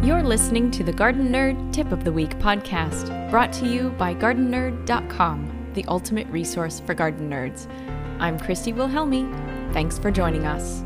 You're listening to the Garden Nerd Tip of the Week podcast, brought to you by GardenNerd.com, the ultimate resource for garden nerds. I'm Christy Wilhelmi. Thanks for joining us.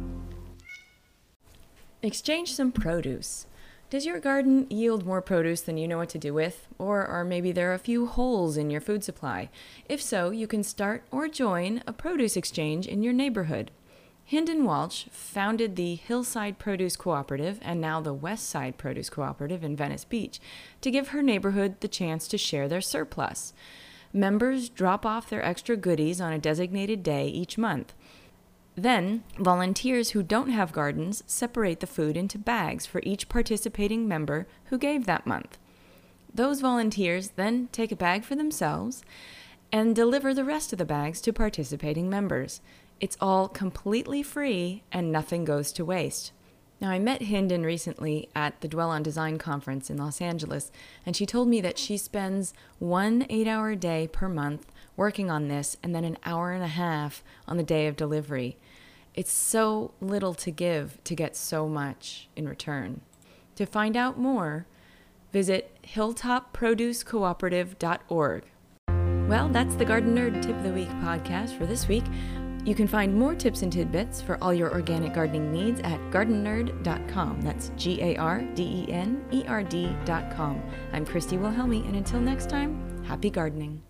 Exchange some produce. Does your garden yield more produce than you know what to do with? Or maybe there are a few holes in your food supply? If so, you can start or join a produce exchange in your neighborhood. Hynden Walsh founded the Hillside Produce Cooperative and now the Westside Produce Cooperative in Venice Beach to give her neighborhood the chance to share their surplus. Members drop off their extra goodies on a designated day each month. Then, volunteers who don't have gardens separate the food into bags for each participating member who gave that month. Those volunteers then take a bag for themselves and deliver the rest of the bags to participating members. It's all completely free and nothing goes to waste. Now, I met Hynden recently at the Dwell on Design conference in Los Angeles, and she told me that she spends 1 8-hour day per month working on this and then an hour and a half on the day of delivery. It's so little to give to get so much in return. To find out more, visit hilltopproducecooperative.org. Well, that's the Garden Nerd Tip of the Week podcast for this week. You can find more tips and tidbits for all your organic gardening needs at GardenNerd.com. That's GardenNerd.com. I'm Christy Wilhelmi, and until next time, happy gardening.